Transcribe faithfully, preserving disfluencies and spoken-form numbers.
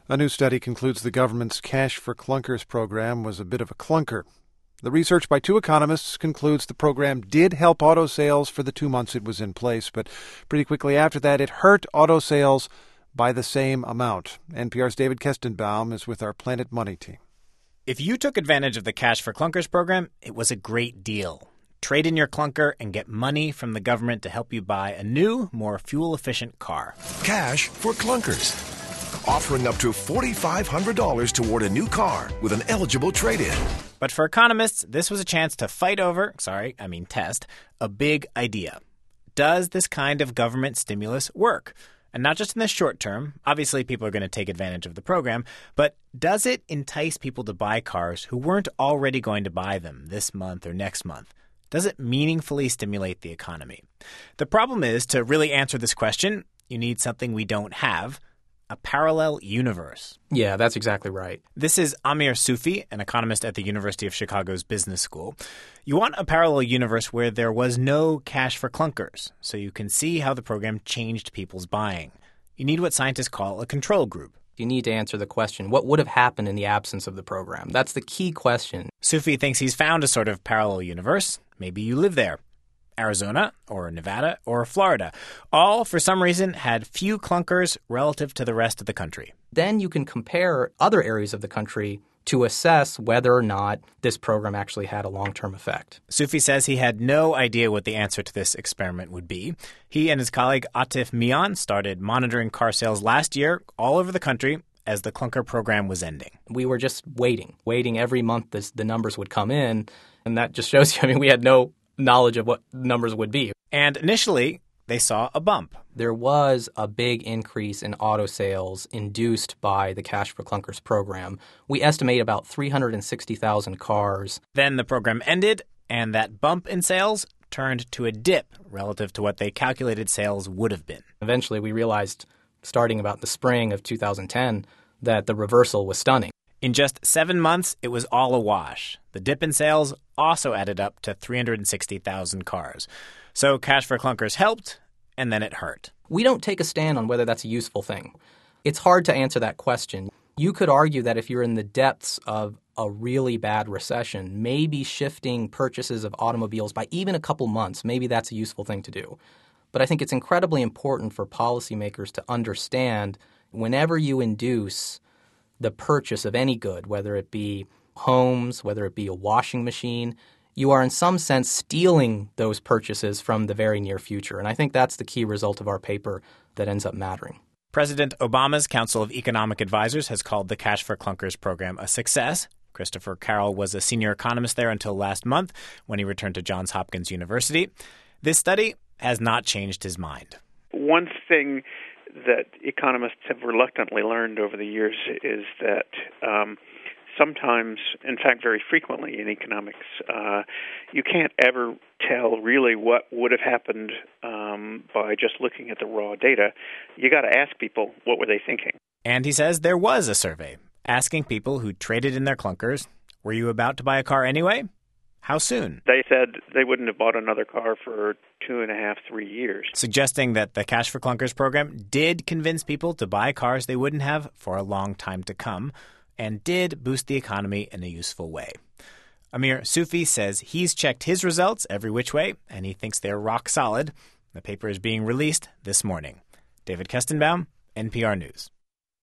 A new study concludes the government's Cash for Clunkers program was a bit of a clunker. The research by two economists concludes the program did help auto sales for the two months it was in place, but pretty quickly after that it hurt auto sales by the same amount. N P R's David Kestenbaum is with our Planet Money team. If you took advantage of the Cash for Clunkers program, it was a great deal. Trade in your clunker and get money from the government to help you buy a new, more fuel-efficient car. Cash for Clunkers. Offering up to four thousand five hundred dollars toward a new car with an eligible trade-in. But for economists, this was a chance to fight over, sorry, I mean test, a big idea. Does this kind of government stimulus work? And not just in the short term. Obviously, people are going to take advantage of the program. But does it entice people to buy cars who weren't already going to buy them this month or next month? Does it meaningfully stimulate the economy? The problem is, to really answer this question, you need something we don't have. A parallel universe. Yeah, that's exactly right. This is Amir Sufi, an economist at the University of Chicago's Business School. You want a parallel universe where there was no cash for clunkers, so you can see how the program changed people's buying. You need what scientists call a control group. You need to answer the question, what would have happened in the absence of the program? That's the key question. Sufi thinks he's found a sort of parallel universe. Maybe you live there. Arizona or Nevada or Florida, all for some reason had few clunkers relative to the rest of the country. Then you can compare other areas of the country to assess whether or not this program actually had a long-term effect. Sufi says he had no idea what the answer to this experiment would be. He and his colleague Atif Mian started monitoring car sales last year all over the country as the clunker program was ending. We were just waiting, waiting every month as the numbers would come in, and that just shows you, I mean, we had no knowledge of what numbers would be. And initially, they saw a bump. There was a big increase in auto sales induced by the Cash for Clunkers program. We estimate about three hundred sixty thousand cars. Then the program ended, and that bump in sales turned to a dip relative to what they calculated sales would have been. Eventually, we realized, starting about the spring of two thousand ten, that the reversal was stunning. In just seven months, it was all a wash. The dip in sales also added up to three hundred sixty thousand cars. So Cash for Clunkers helped, and then it hurt. We don't take a stand on whether that's a useful thing. It's hard to answer that question. You could argue that if you're in the depths of a really bad recession, maybe shifting purchases of automobiles by even a couple months, maybe that's a useful thing to do. But I think it's incredibly important for policymakers to understand whenever you induce the purchase of any good, whether it be homes, whether it be a washing machine, you are in some sense stealing those purchases from the very near future. And I think that's the key result of our paper that ends up mattering. President Obama's Council of Economic Advisors has called the Cash for Clunkers program a success. Christopher Carroll was a senior economist there until last month when he returned to Johns Hopkins University. This study has not changed his mind. One thing that economists have reluctantly learned over the years is that um, sometimes, in fact very frequently in economics, uh, you can't ever tell really what would have happened um, by just looking at the raw data. You got to ask people, what were they thinking? And he says there was a survey asking people who traded in their clunkers, were you about to buy a car anyway? How soon? They said they wouldn't have bought another car for two and a half, three years. Suggesting that the Cash for Clunkers program did convince people to buy cars they wouldn't have for a long time to come and did boost the economy in a useful way. Amir Sufi says he's checked his results every which way, and he thinks they're rock solid. The paper is being released this morning. David Kestenbaum, N P R News.